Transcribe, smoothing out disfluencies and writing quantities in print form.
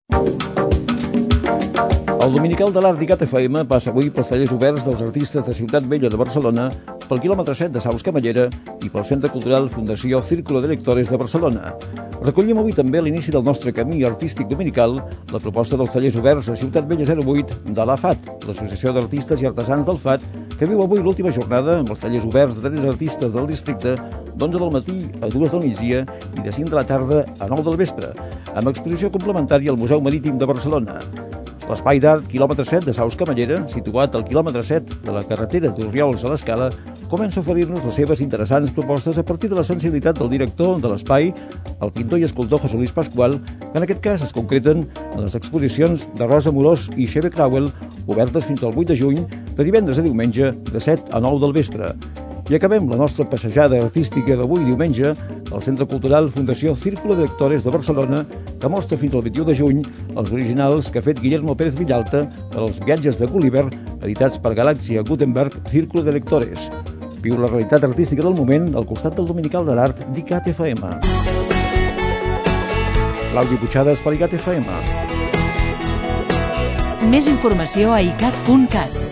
El Dominical de l'Art d'ICAT FM passa avui pels tallers oberts dels artistes de Ciutat Vella de Barcelona, pel quilòmetre 7 de Saus Camallera i pel Centre Cultural Fundació Círculo de Lectores de Barcelona. Recollim avui també a l'inici del nostre camí artístic dominical la proposta dels tallers oberts a Ciutat Vella 08 de l'AFAT, l'Associació d'Artistes i Artesans del FAT, que viu avui l'última jornada amb els tallers oberts de 3 artistes del districte d'11 del matí a 2 del migdia i de 5 de la tarda a 9 del vespre, amb exposició complementària al Museu Marítim de Barcelona. L'Espai d'Art quilòmetre 7 de Saus Camallera, situat al quilòmetre 7 de la carretera d'Orriols a l'Escala, comença a oferir-nos les seves interessants propostes a partir de la sensibilitat del director de l'espai, el pintor i escultor José Luis Pascual, que en aquest cas es concreten en les exposicions de Rosa Morós i Xavier Crauel, obertes fins al 8 de juny, de divendres a diumenge, de 7 a 9 del vespre. I acabem la nostra passejada artística d'avui diumenge al Centre Cultural Fundació Círculo de Lectores de Barcelona, que mostra fins al 21 de juny els originals que ha fet Guillermo Pérez Villalta per als viatges de Gulliver, editats per Galàxia Gutenberg Círculo de Lectores. Viu la realitat artística del moment al costat del Dominical de l'Art d'ICAT FM. Claudi Puigades per ICAT FM. Més informació a icat.cat.